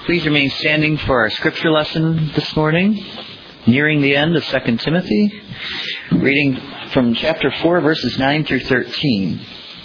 Please remain standing for our scripture lesson this morning, nearing the end of 2 Timothy, reading from chapter 4, verses 9 through 13.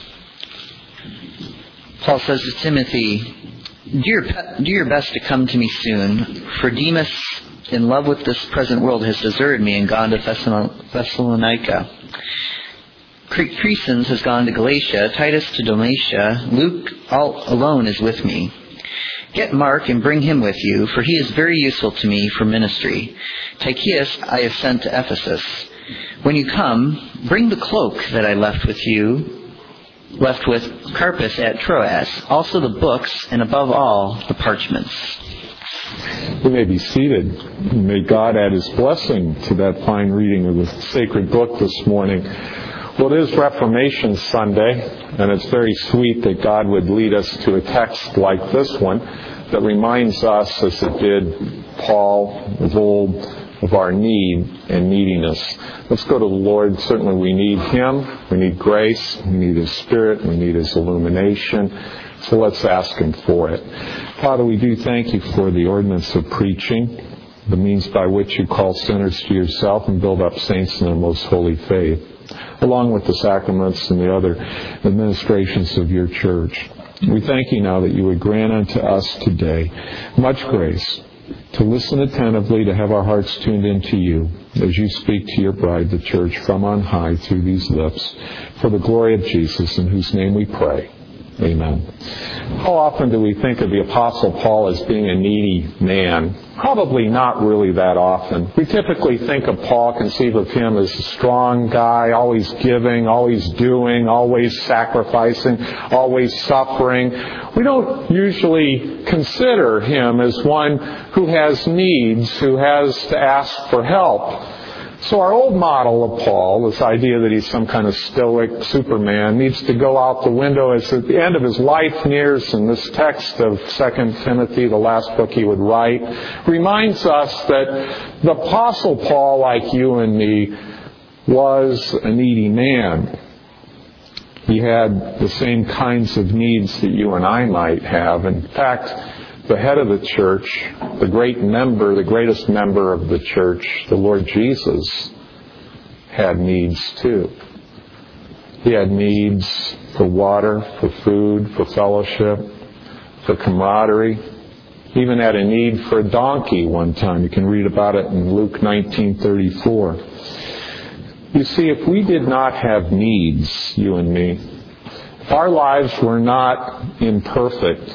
Paul says to Timothy, Do your best to come to me soon, for Demas, in love with this present world, has deserted me and gone to Thessalonica. Crescens has gone to Galatia, Titus to Dalmatia, Luke all alone is with me. Get Mark and bring him with you, for he is very useful to me for ministry. Tychicus I have sent to Ephesus. When you come, bring the cloak that I left with Carpus at Troas, also the books, and above all, the parchments. You may be seated. May God add His blessing to that fine reading of the sacred book this morning. Well, it is Reformation Sunday, and it's very sweet that God would lead us to a text like this one that reminds us, as it did Paul of old, of our need and neediness. Let's go to the Lord. Certainly we need Him. We need grace. We need His Spirit. We need His illumination. So let's ask Him for it. Father, we do thank You for the ordinance of preaching, the means by which You call sinners to Yourself and build up saints in their most holy faith, along with the sacraments and the other administrations of Your church. We thank You now that You would grant unto us today much grace to listen attentively, to have our hearts tuned into You as You speak to Your bride, the church, from on high through these lips, for the glory of Jesus, in whose name we pray. Amen. How often do we think of the Apostle Paul as being a needy man? Probably not really that often. We typically think of Paul, conceive of him as a strong guy, always giving, always doing, always sacrificing, always suffering. We don't usually consider him as one who has needs, who has to ask for help. So our old model of Paul, this idea that he's some kind of stoic Superman, needs to go out the window as at the end of his life nears. And this text of 2 Timothy, the last book he would write, reminds us that the Apostle Paul, like you and me, was a needy man. He had the same kinds of needs that you and I might have. In fact, the head of the church, the greatest member of the church, the Lord Jesus, had needs too. He had needs for water, for food, for fellowship, for camaraderie. He even had a need for a donkey one time. You can read about it in Luke 19:34. You see, if we did not have needs, you and me, if our lives were not imperfect,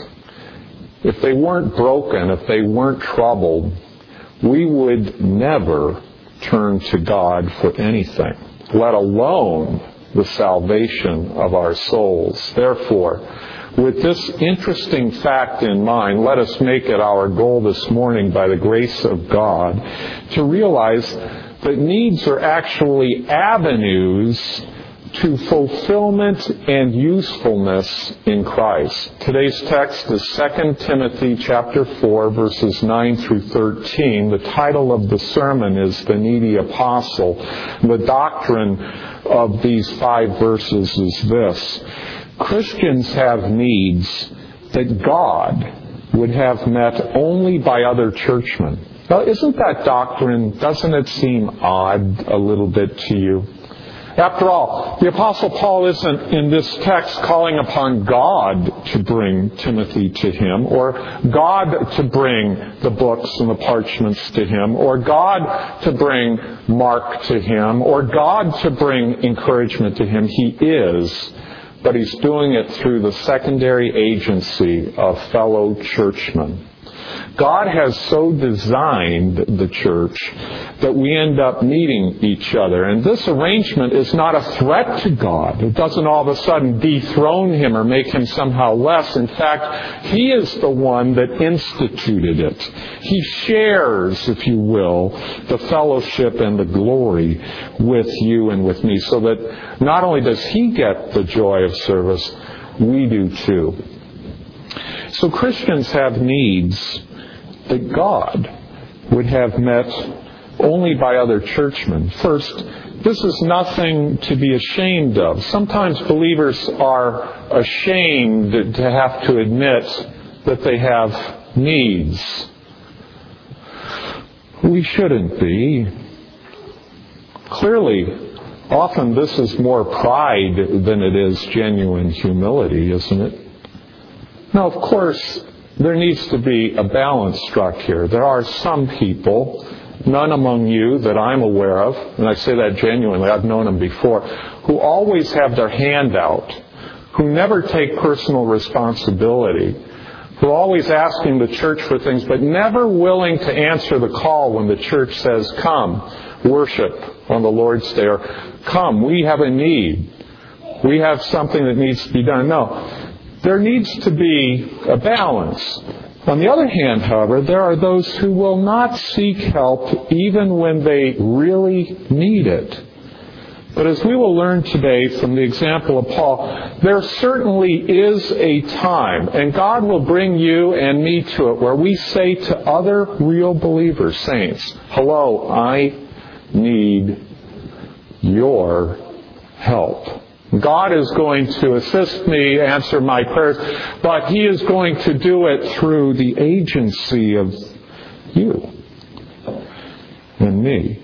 if they weren't broken, if they weren't troubled, we would never turn to God for anything, let alone the salvation of our souls. Therefore, with this interesting fact in mind, let us make it our goal this morning, by the grace of God, to realize that needs are actually avenues to fulfillment and usefulness in Christ. Today's text is 2 Timothy chapter 4, verses 9 through 13. The title of the sermon is The Needy Apostle. The doctrine of these 5 verses is this: Christians have needs that God would have met only by other churchmen. Now, isn't that doctrine, doesn't it seem odd a little bit to you? After all, the Apostle Paul isn't in this text calling upon God to bring Timothy to him, or God to bring the books and the parchments to him, or God to bring Mark to him, or God to bring encouragement to him. He is, but he's doing it through the secondary agency of fellow churchmen. God has so designed the church that we end up needing each other. And this arrangement is not a threat to God. It doesn't all of a sudden dethrone Him or make Him somehow less. In fact, He is the one that instituted it. He shares, if you will, the fellowship and the glory with you and with me, so that not only does He get the joy of service, we do too. So Christians have needs that God would have met only by other churchmen. First, this is nothing to be ashamed of. Sometimes believers are ashamed to have to admit that they have needs. We shouldn't be. Clearly, often this is more pride than it is genuine humility, isn't it? Now, of course, there needs to be a balance struck here. There are some people, none among you that I'm aware of, and I say that genuinely, I've known them before, who always have their hand out, who never take personal responsibility, who are always asking the church for things, but never willing to answer the call when the church says, come, worship on the Lord's Day, or come, we have a need. We have something that needs to be done. No. There needs to be a balance. On the other hand, however, there are those who will not seek help even when they really need it. But as we will learn today from the example of Paul, there certainly is a time, and God will bring you and me to it, where we say to other real believers, saints, hello, I need your help. God is going to assist me, answer my prayers, but He is going to do it through the agency of you and me.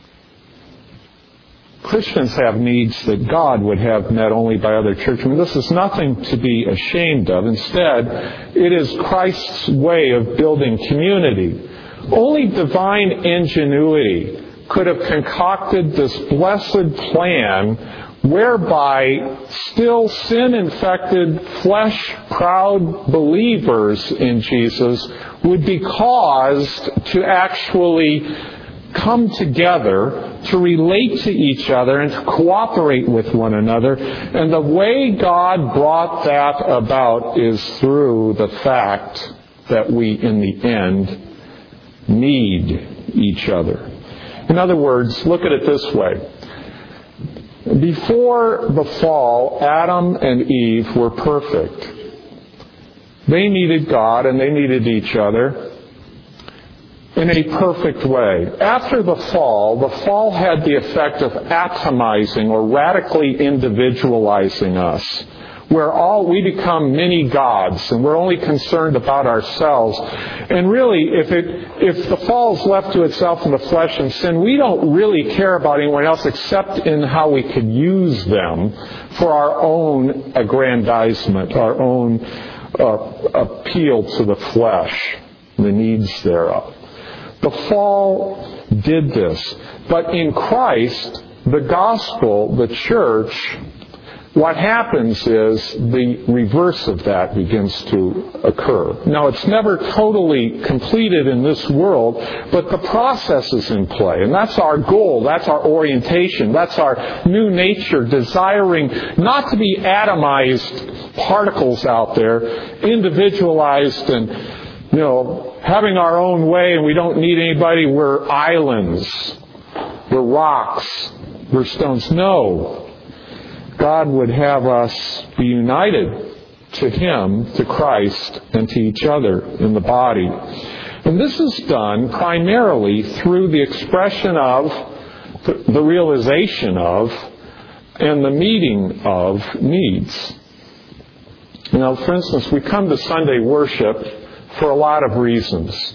Christians have needs that God would have met only by other churchmen. This is nothing to be ashamed of. Instead, it is Christ's way of building community. Only divine ingenuity could have concocted this blessed plan whereby still sin-infected, flesh-proud believers in Jesus would be caused to actually come together, to relate to each other, and to cooperate with one another. And the way God brought that about is through the fact that we, in the end, need each other. In other words, look at it this way. Before the fall, Adam and Eve were perfect. They needed God and they needed each other in a perfect way. After the fall had the effect of atomizing or radically individualizing us, where we become mini gods and we're only concerned about ourselves. And really, if the fall is left to itself in the flesh and sin, we don't really care about anyone else except in how we could use them for our own aggrandizement, our own appeal to the flesh, the needs thereof. The fall did this. But in Christ, the gospel, the church, what happens is the reverse of that begins to occur. Now, it's never totally completed in this world, but the process is in play. And that's our goal. That's our orientation. That's our new nature, desiring not to be atomized particles out there, individualized and, having our own way, and we don't need anybody. We're islands. We're rocks. We're stones. No. God would have us be united to Him, to Christ, and to each other in the body. And this is done primarily through the expression of, the realization of, and the meeting of needs. For instance, we come to Sunday worship for a lot of reasons.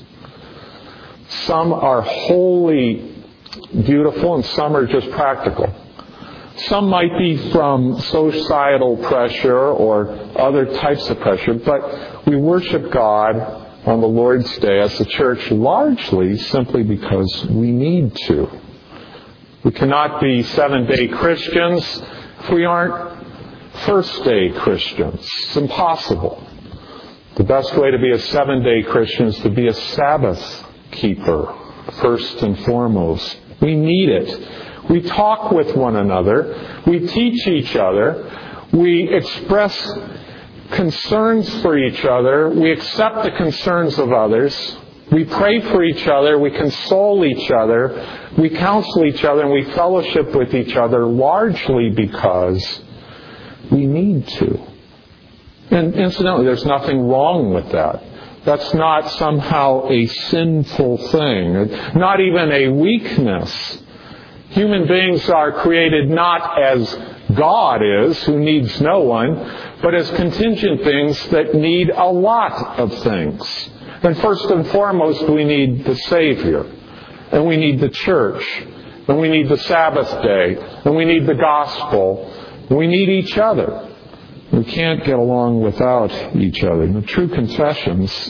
Some are wholly beautiful and some are just practical. Some might be from societal pressure or other types of pressure, but we worship God on the Lord's Day as a church largely simply because we need to. We cannot be seven-day Christians if we aren't first-day Christians. It's impossible. The best way to be a seven-day Christian is to be a Sabbath keeper, first and foremost. We need it. We talk with one another. We teach each other. We express concerns for each other. We accept the concerns of others. We pray for each other. We console each other. We counsel each other. And we fellowship with each other largely because we need to. And incidentally, there's nothing wrong with that. That's not somehow a sinful thing. Not even a weakness. Human beings are created not as God is, who needs no one, but as contingent beings that need a lot of things. And first and foremost, we need the Savior. And we need the church. And we need the Sabbath day. And we need the gospel. And we need each other. We can't get along without each other. And the true confessions,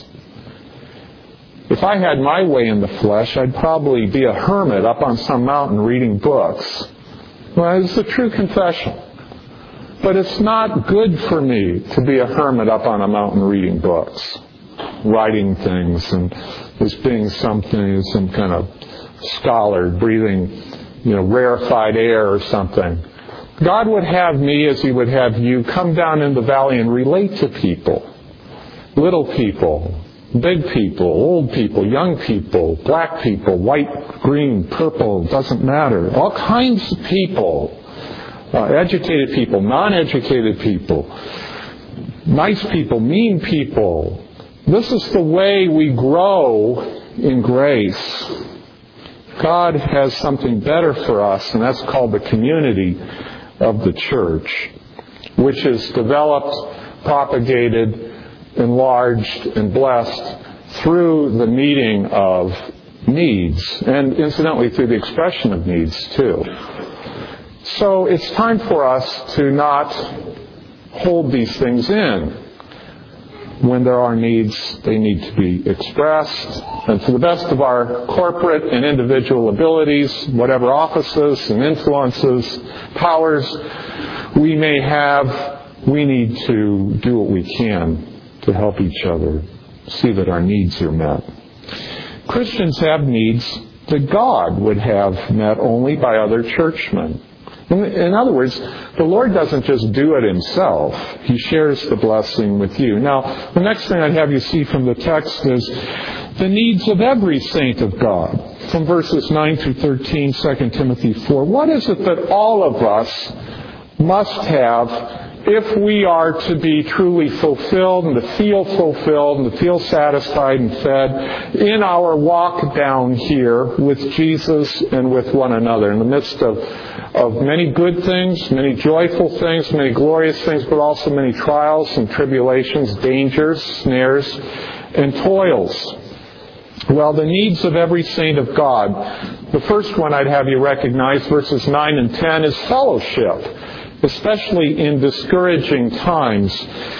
if I had my way in the flesh, I'd probably be a hermit up on some mountain reading books. Well, it's the true confession. But it's not good for me to be a hermit up on a mountain reading books, writing things, and as being some kind of scholar breathing, rarefied air or something. God would have me, as He would have you, come down in the valley and relate to people. Little people, big people, old people, young people, black people, white, green, purple, doesn't matter. All kinds of people. Educated people, non-educated people, nice people, mean people. This is the way we grow in grace. God has something better for us, and that's called the community of the church, which is developed, propagated, enlarged, and blessed through the meeting of needs, and incidentally through the expression of needs too. So it's time for us to not hold these things in. When there are needs, they need to be expressed. And to the best of our corporate and individual abilities, whatever offices and influences, powers we may have, we need to do what we can to help each other see that our needs are met. Christians have needs that God would have met only by other churchmen. In other words, the Lord doesn't just do it Himself. He shares the blessing with you. Now, the next thing I'd have you see from the text is the needs of every saint of God. From verses 9 through 13, 2 Timothy 4. What is it that all of us must have if we are to be truly fulfilled and to feel satisfied and fed in our walk down here with Jesus and with one another in the midst of many good things, many joyful things, many glorious things, but also many trials and tribulations, dangers, snares, and toils? Well, the needs of every saint of God. The first one I'd have you recognize, verses 9 and 10, is fellowship, especially in discouraging times.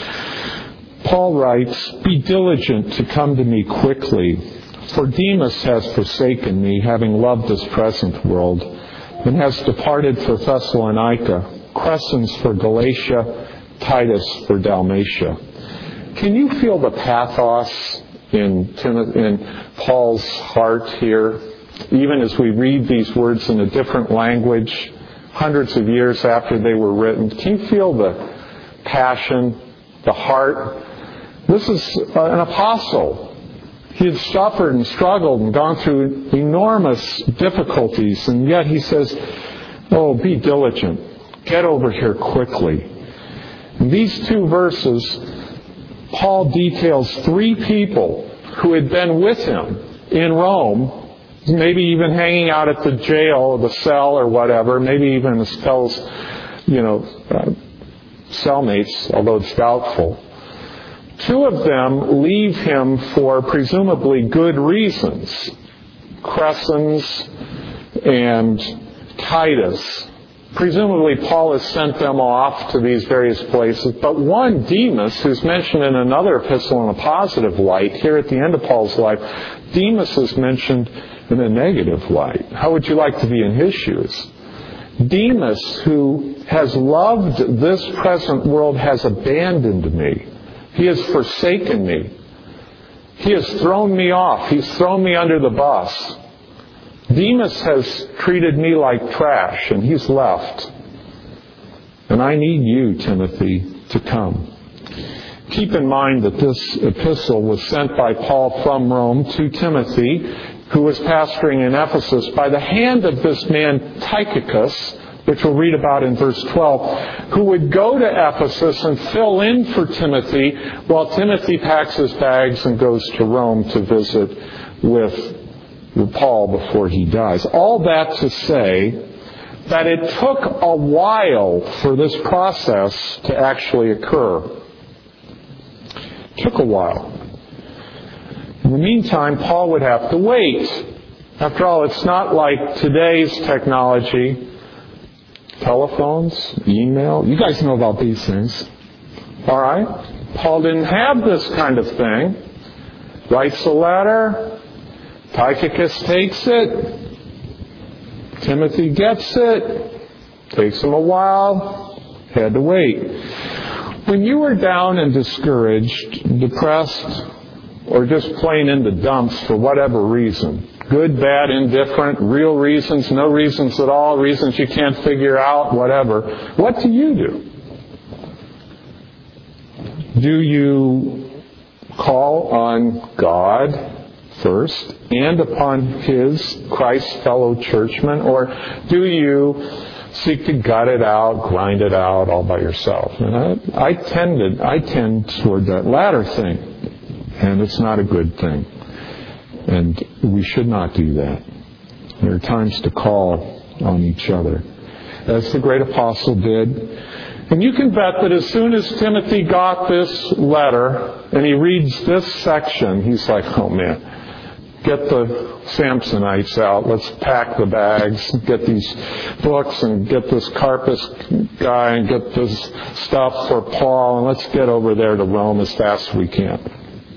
Paul writes, "Be diligent to come to me quickly, for Demas has forsaken me, having loved this present world, and has departed for Thessalonica, Crescens for Galatia, Titus for Dalmatia." Can you feel the pathos in Paul's heart here, even as we read these words in a different language, hundreds of years after they were written? Can you feel the passion, the heart? This is an apostle. He had suffered and struggled and gone through enormous difficulties, and yet he says, "Oh, be diligent. Get over here quickly." In these two verses, Paul details 3 people who had been with him in Rome, maybe even hanging out at the jail or the cell or whatever, maybe even as fellows, cellmates, although it's doubtful. 2 of them leave him for presumably good reasons, Crescens and Titus. Presumably Paul has sent them off to these various places, but one, Demas, who's mentioned in another epistle in a positive light, here at the end of Paul's life, Demas is mentioned in a negative light. How would you like to be in his shoes? Demas, who has loved this present world, has abandoned me. He has forsaken me. He has thrown me off. He's thrown me under the bus. Demas has treated me like trash, and he's left. And I need you, Timothy, to come. Keep in mind that this epistle was sent by Paul from Rome to Timothy, who was pastoring in Ephesus, by the hand of this man Tychicus, which we'll read about in verse 12, who would go to Ephesus and fill in for Timothy while Timothy packs his bags and goes to Rome to visit with Paul before he dies. All that to say that it took a while for this process to actually occur. It took a while. In the meantime, Paul would have to wait. After all, it's not like today's technology. Telephones, email. You guys know about these things. All right? Paul didn't have this kind of thing. Writes a letter. Tychicus takes it. Timothy gets it. Takes him a while. Had to wait. When you were down and discouraged, depressed, or just plain in the dumps for whatever reason, good, bad, indifferent, real reasons, no reasons at all, reasons you can't figure out, whatever, what do you do? Do you call on God first and upon His Christ's fellow churchmen, or do you seek to gut it out, grind it out all by yourself? And I tend toward that latter thing. And it's not a good thing. And we should not do that. There are times to call on each other, as the great apostle did. And you can bet that as soon as Timothy got this letter and he reads this section, he's like, oh man, get the Samsonites out. Let's pack the bags, get these books and get this Carpus guy and get this stuff for Paul, and let's get over there to Rome as fast as we can.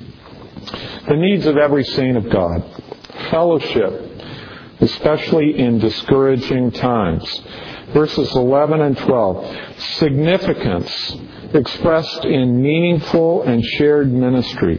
The needs of every saint of God. Fellowship, especially in discouraging times. Verses 11 and 12. Significance expressed in meaningful and shared ministry.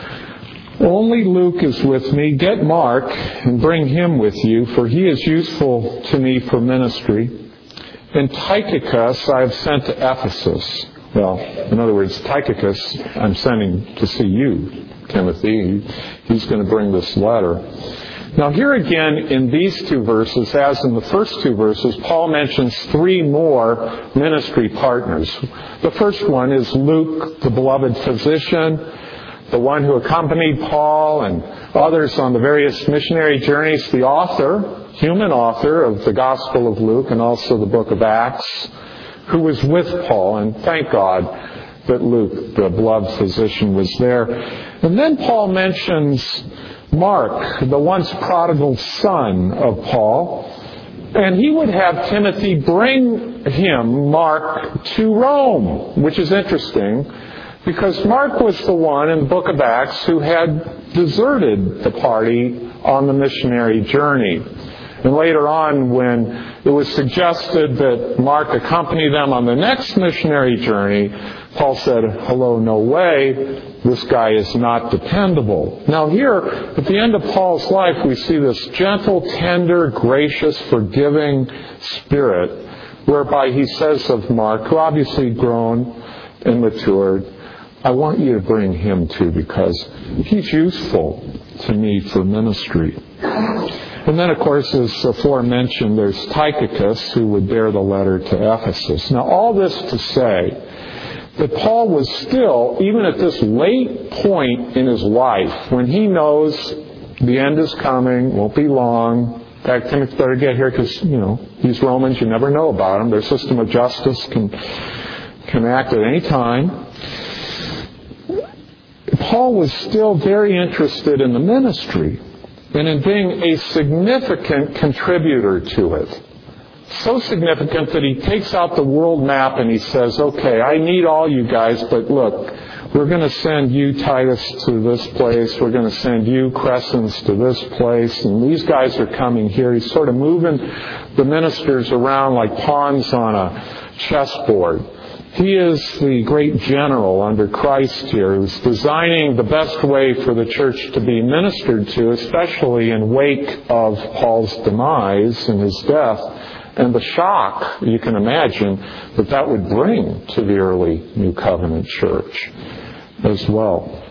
Only Luke is with me. Get Mark and bring him with you, for he is useful to me for ministry. And Tychicus I have sent to Ephesus. Well, in other words, Tychicus I'm sending to see you, Timothy. He's going to bring this letter. Now here again in these two verses, as in the first two verses, Paul mentions three more ministry partners. The first one is Luke, the beloved physician, the one who accompanied Paul and others on the various missionary journeys, the author, human author of the Gospel of Luke and also the book of Acts, who was with Paul, and thank God that Luke, the beloved physician, was there. And then Paul mentions Mark, the once prodigal son of Paul, and he would have Timothy bring him, Mark, to Rome, which is interesting, because Mark was the one in the book of Acts who had deserted the party on the missionary journey. And later on, when it was suggested that Mark accompany them on the next missionary journey, Paul said, hello, no way. This guy is not dependable. Now here, at the end of Paul's life, we see this gentle, tender, gracious, forgiving spirit, whereby he says of Mark, who obviously grown and matured, I want you to bring him too, because he's useful to me for ministry. And then, of course, as aforementioned, there's Tychicus, who would bear the letter to Ephesus. Now, all this to say that Paul was still, even at this late point in his life, when he knows the end is coming, won't be long. In fact, Timothy better get here because, these Romans, you never know about them. Their system of justice can act at any time. Paul was still very interested in the ministry and in being a significant contributor to it. So significant that he takes out the world map and he says, okay, I need all you guys, but look, we're going to send you, Titus, to this place. We're going to send you, Crescens, to this place. And these guys are coming here. He's sort of moving the ministers around like pawns on a chessboard. He is the great general under Christ here, who's designing the best way for the church to be ministered to, especially in wake of Paul's demise and his death, and the shock, you can imagine, that would bring to the early New Covenant church as well.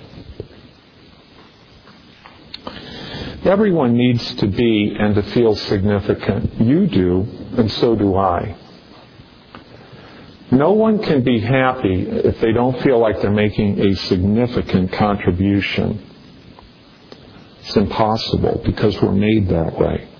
Everyone needs to be and to feel significant. You do, and so do I. No one can be happy if they don't feel like they're making a significant contribution. It's impossible because we're made that way.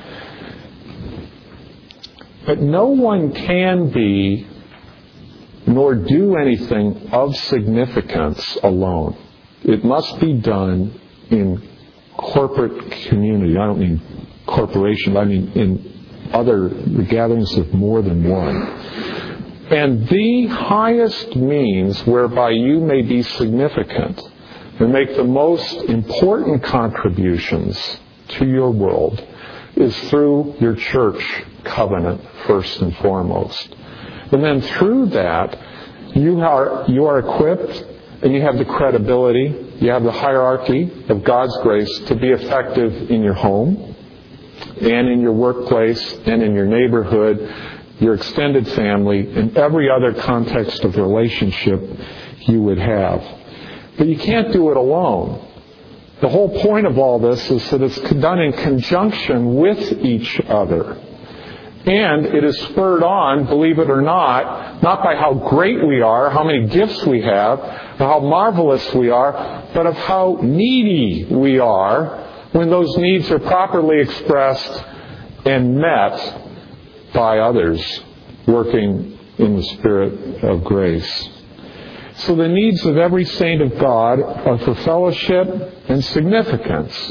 But no one can be nor do anything of significance alone. It must be done in corporate community. I don't mean corporation, I mean in other gatherings of more than one. And the highest means whereby you may be significant and make the most important contributions to your world is through your church covenant, first and foremost. And then through that, you are equipped and you have the credibility, you have the hierarchy of God's grace to be effective in your home and in your workplace and in your neighborhood, your extended family, and every other context of relationship you would have. But you can't do it alone. The whole point of all this is that it's done in conjunction with each other. And it is spurred on, believe it or not by how great we are, how many gifts we have, how marvelous we are, but of how needy we are when those needs are properly expressed and met by others working in the Spirit of grace. So the needs of every saint of God are for fellowship and significance.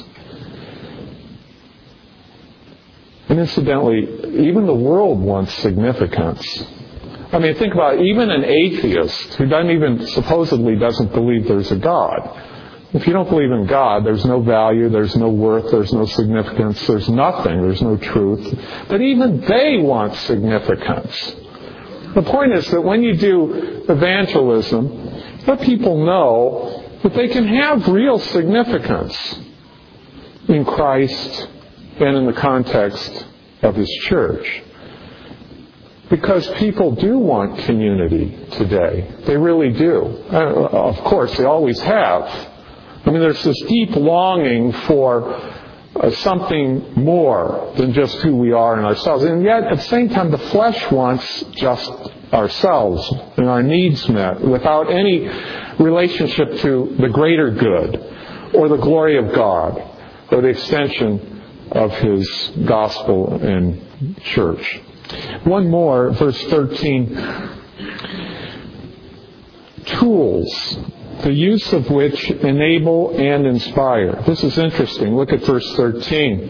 And incidentally, even the world wants significance. I mean, think about it. Even an atheist who supposedly doesn't believe there's a God. If you don't believe in God, there's no value, there's no worth, there's no significance, there's nothing, there's no truth. But even they want significance. The point is that when you do evangelism, let people know that they can have real significance in Christ and in the context of His church. Because people do want community today. They really do. Of course, they always have. I mean, there's this deep longing for something more than just who we are in ourselves. And yet, at the same time, the flesh wants just ourselves and our needs met without any relationship to the greater good or the glory of God or the extension of His gospel and church. One more, verse 13. Tools, the use of which enable and inspire. This is interesting. Look at verse 13.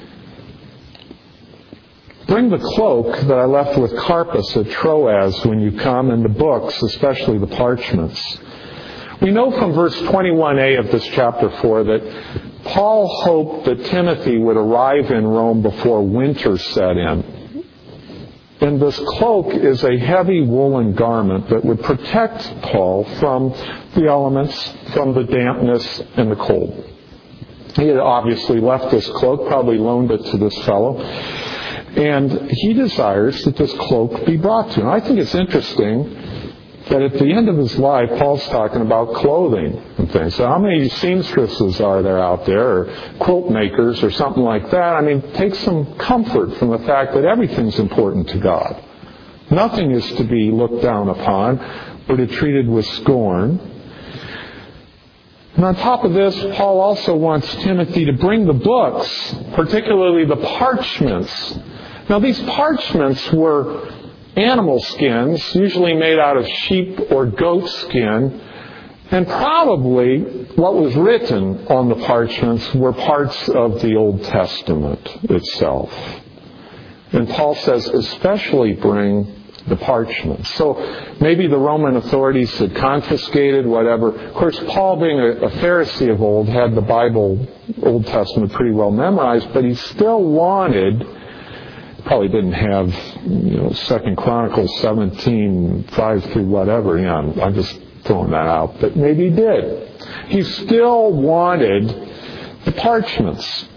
Bring the cloak that I left with Carpus at Troas when you come, and the books, especially the parchments. We know from verse 21a of this chapter 4 that Paul hoped that Timothy would arrive in Rome before winter set in. And this cloak is a heavy woolen garment that would protect Paul from the elements, from the dampness and the cold. He had obviously left this cloak, probably loaned it to this fellow. And he desires that this cloak be brought to him. I think it's interesting that at the end of his life, Paul's talking about clothing and things. So how many seamstresses are there out there, or quilt makers, or something like that? I mean, take some comfort from the fact that everything's important to God. Nothing is to be looked down upon or to be treated with scorn. And on top of this, Paul also wants Timothy to bring the books, particularly the parchments. Now, these parchments were animal skins, usually made out of sheep or goat skin, and probably what was written on the parchments were parts of the Old Testament itself. And Paul says, especially bring the parchments. So maybe the Roman authorities had confiscated whatever. Of course, Paul, being a Pharisee of old, had the Bible, Old Testament, pretty well memorized, but he still wanted, probably didn't have, 2 Chronicles 17, 5 through whatever. I'm just throwing that out. But maybe he did. He still wanted the parchments.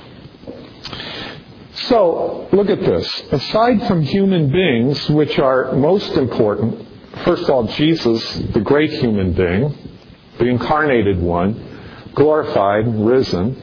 So, look at this. Aside from human beings, which are most important, first of all, Jesus, the great human being, the incarnated one, glorified, risen.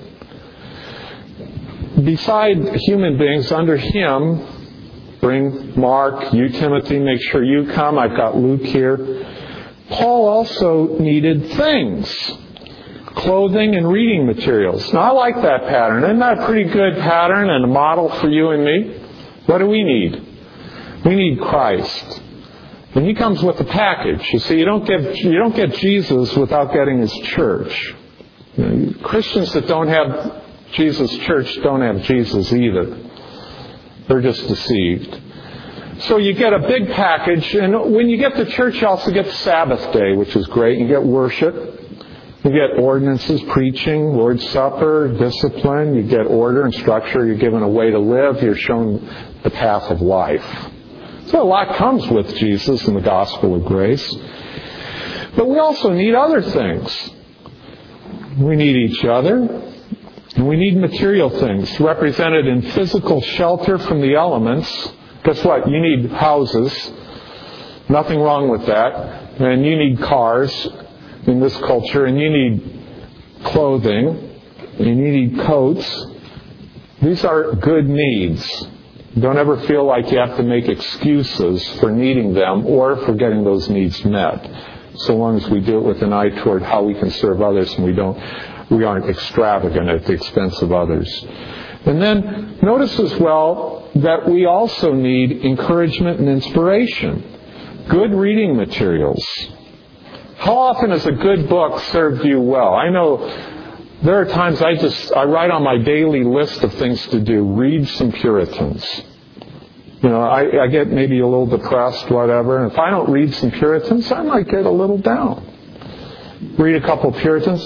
Beside human beings, under Him, bring Mark, you Timothy, make sure you come. I've got Luke here. Paul also needed things. Clothing and reading materials. Now, I like that pattern. Isn't that a pretty good pattern and a model for you and me? What do we need? We need Christ. And He comes with a package. You see, you don't get Jesus without getting His church. Christians that don't have Jesus' church don't have Jesus either. They're just deceived. So you get a big package, and when you get to church, you also get the Sabbath day, which is great. You get worship. You get ordinances, preaching, Lord's Supper, discipline. You get order and structure. You're given a way to live. You're shown the path of life. So a lot comes with Jesus and the gospel of grace. But we also need other things. We need each other. And we need material things represented in physical shelter from the elements. Guess what? You need houses. Nothing wrong with that. And you need cars in this culture. And you need clothing. And you need coats. These are good needs. Don't ever feel like you have to make excuses for needing them or for getting those needs met. So long as we do it with an eye toward how we can serve others and we aren't extravagant at the expense of others. And then notice as well that we also need encouragement and inspiration. Good reading materials. How often has a good book served you well? I know there are times I write on my daily list of things to do, read some Puritans. I get maybe a little depressed, whatever, and if I don't read some Puritans, I might get a little down. Read a couple Puritans,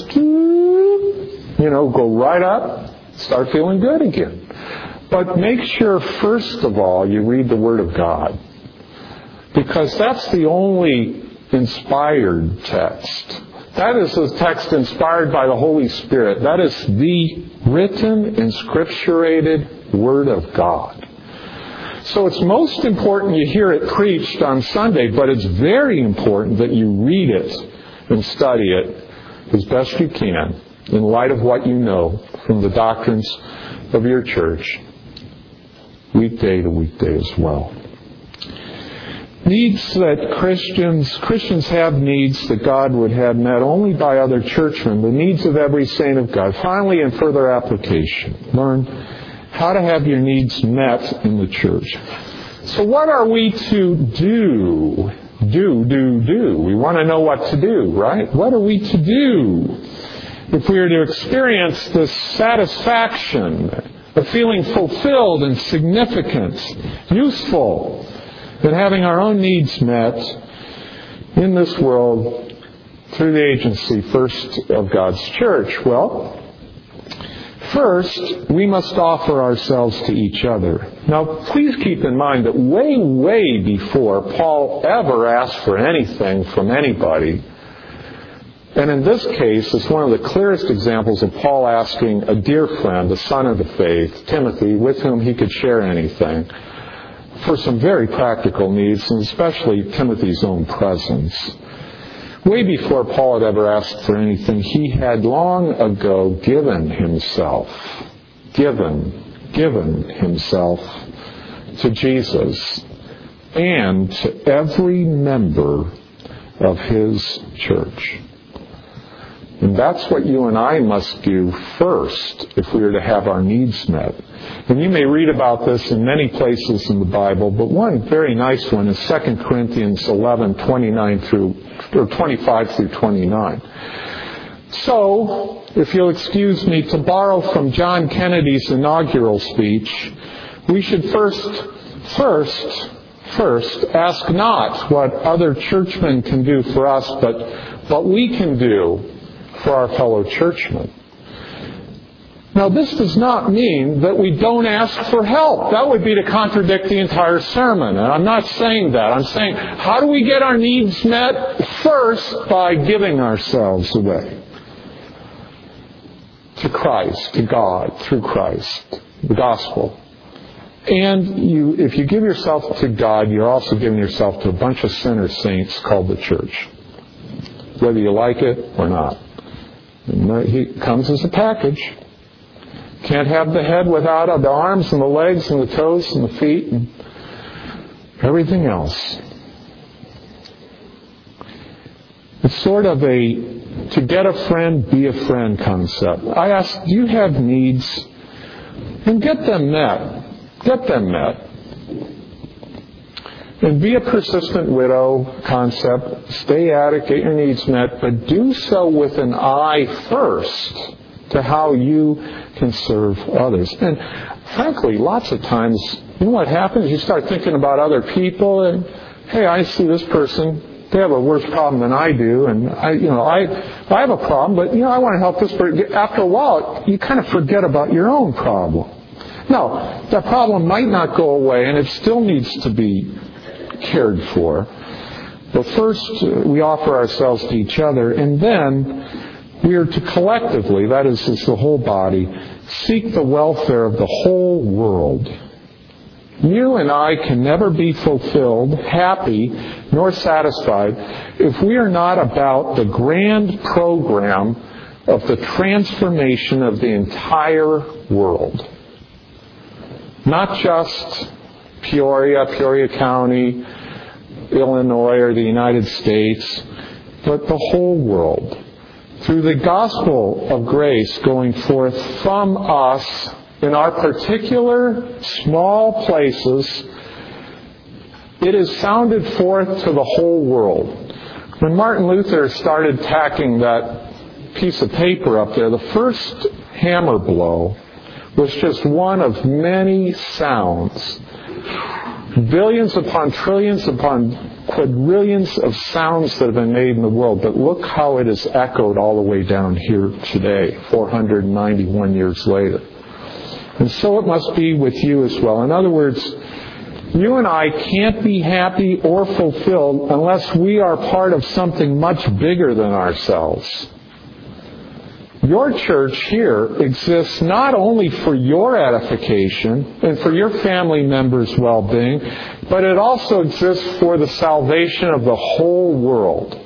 go right up, start feeling good again. But make sure, first of all, you read the Word of God. Because that's the only inspired text. That is a text inspired by the Holy Spirit. That is the written, inscripturated Word of God. So it's most important you hear it preached on Sunday, but it's very important that you read it and study it as best you can in light of what you know from the doctrines of your church, weekday to weekday as well. Needs that Christians have needs that God would have met only by other churchmen, the needs of every saint of God. Finally, in further application, learn how to have your needs met in the church. So what are we to do? Do. We want to know what to do, right? What are we to do if we are to experience this satisfaction of feeling fulfilled and significant, useful, and having our own needs met in this world through the agency first of God's church? Well, first, we must offer ourselves to each other. Now, please keep in mind that way before Paul ever asked for anything from anybody, and in this case, it's one of the clearest examples of Paul asking a dear friend, a son of the faith, Timothy, with whom he could share anything, for some very practical needs, and especially Timothy's own presence. Way before Paul had ever asked for anything, he had long ago given himself to Jesus and to every member of his church. And that's what you and I must do first if we are to have our needs met. And you may read about this in many places in the Bible, but one very nice one is 2 Corinthians 11:25 through 29. So, if you'll excuse me to borrow from John Kennedy's inaugural speech, we should first ask not what other churchmen can do for us, but what we can do for our fellow churchmen. Now, this does not mean that we don't ask for help. That would be to contradict the entire sermon. And I'm not saying that. I'm saying, how do we get our needs met? First, by giving ourselves away to Christ, to God, through Christ, the gospel. And if you give yourself to God, you're also giving yourself to a bunch of sinner saints called the church, whether you like it or not. And he comes as a package. Can't have the head without the arms and the legs and the toes and the feet and everything else. It's sort of a to get a friend, be a friend concept. I ask, do you have needs? And get them met. Get them met. And be a persistent widow concept. Stay at it, get your needs met, but do so with an eye first to how you can serve others. And frankly, lots of times, you know what happens? You start thinking about other people, and hey, I see this person, they have a worse problem than I do, and I have a problem, but I want to help this person. After a while, you kind of forget about your own problem. Now, that problem might not go away, and it still needs to be cared for. But first, we offer ourselves to each other, and then we are to collectively, that is, as the whole body, seek the welfare of the whole world. You and I can never be fulfilled, happy, nor satisfied if we are not about the grand program of the transformation of the entire world. Not just Peoria County, Illinois, or the United States, but the whole world. Through the gospel of grace going forth from us in our particular small places, it is sounded forth to the whole world. When Martin Luther started tacking that piece of paper up there, the first hammer blow was just one of many sounds. Billions upon trillions upon quadrillions of sounds that have been made in the world. But look how it is echoed all the way down here today, 491 years later. And so it must be with you as well. In other words, you and I can't be happy or fulfilled unless we are part of something much bigger than ourselves. Your church here exists not only for your edification and for your family members' well-being, but it also exists for the salvation of the whole world.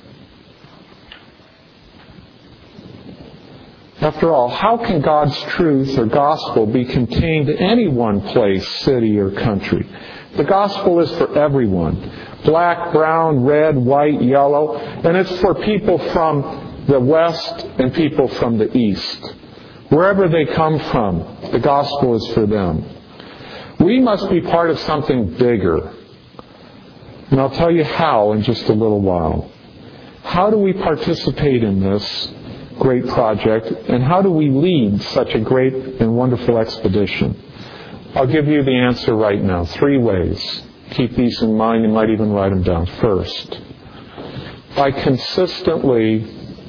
After all, how can God's truth or gospel be contained to any one place, city, or country? The gospel is for everyone. Black, brown, red, white, yellow. And it's for people from the West and people from the East. Wherever they come from, the gospel is for them. We must be part of something bigger. And I'll tell you how in just a little while. How do we participate in this great project, and how do we lead such a great and wonderful expedition? I'll give you the answer right now. 3 ways. Keep these in mind. You might even write them down. First, by consistently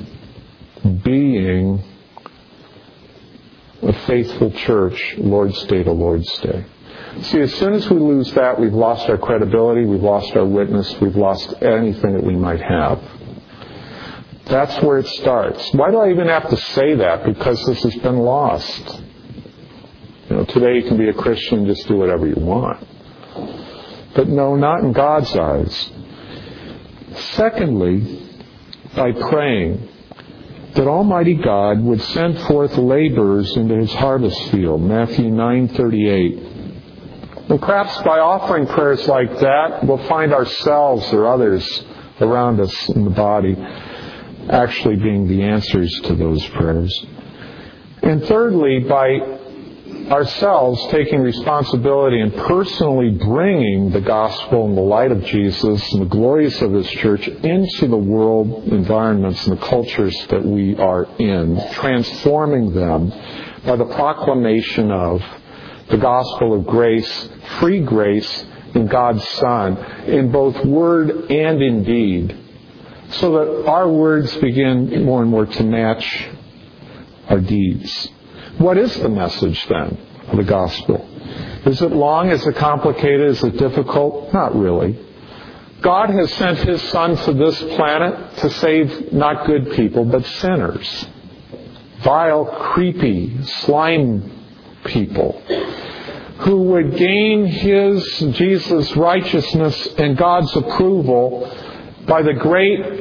being a faithful church, Lord's Day to Lord's Day. See, as soon as we lose that, we've lost our credibility, we've lost our witness, we've lost anything that we might have. That's where it starts. Why do I even have to say that? Because this has been lost. Today you can be a Christian and just do whatever you want. But no, not in God's eyes. Secondly, by praying that Almighty God would send forth laborers into His harvest field, Matthew 9:38. And perhaps by offering prayers like that, we'll find ourselves or others around us in the body actually being the answers to those prayers. And thirdly, by ourselves taking responsibility and personally bringing the gospel and the light of Jesus and the glories of His church into the world environments and the cultures that we are in, transforming them by the proclamation of the gospel of grace, free grace in God's Son, in both word and in deed, so that our words begin more and more to match our deeds. What is the message then of the gospel? Is it long? Is it complicated? Is it difficult? Not really. God has sent His Son to this planet to save not good people, but sinners. Vile, creepy, slime people who would gain Jesus' righteousness and God's approval by the great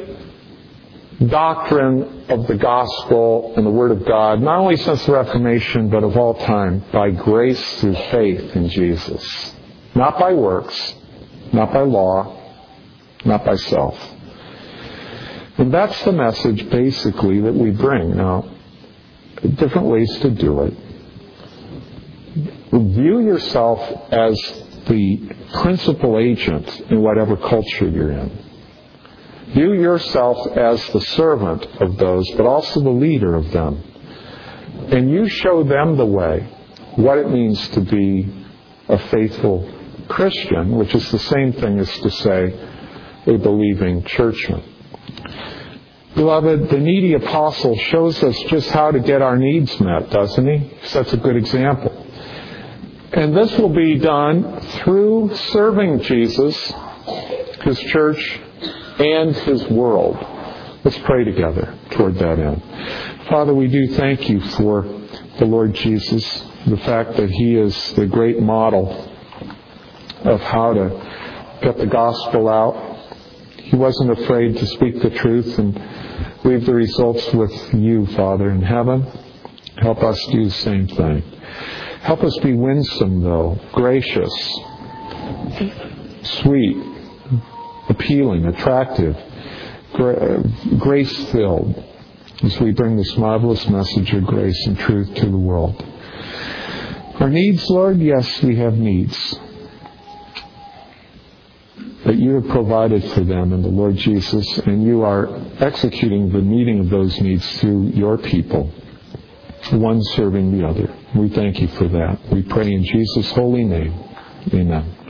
doctrine of the gospel and the Word of God, not only since the Reformation, but of all time, by grace through faith in Jesus. Not by works, not by law, not by self. And that's the message, basically, that we bring. Now, different ways to do it. View yourself as the principal agent in whatever culture you're in. You yourself as the servant of those, but also the leader of them. And you show them the way, what it means to be a faithful Christian, which is the same thing as to say a believing churchman. Beloved, the needy apostle shows us just how to get our needs met, doesn't he? He sets a good example. And this will be done through serving Jesus, His church, and His world. Let's pray together toward that end. Father, we do thank You for the Lord Jesus, the fact that He is the great model of how to get the gospel out. He wasn't afraid to speak the truth and leave the results with You, Father, in heaven. Help us do the same thing. Help us be winsome, though, gracious, sweet, appealing, attractive, grace-filled, as we bring this marvelous message of grace and truth to the world. Our needs, Lord, yes, we have needs. That You have provided for them in the Lord Jesus, and You are executing the meeting of those needs through Your people, one serving the other. We thank You for that. We pray in Jesus' holy name. Amen.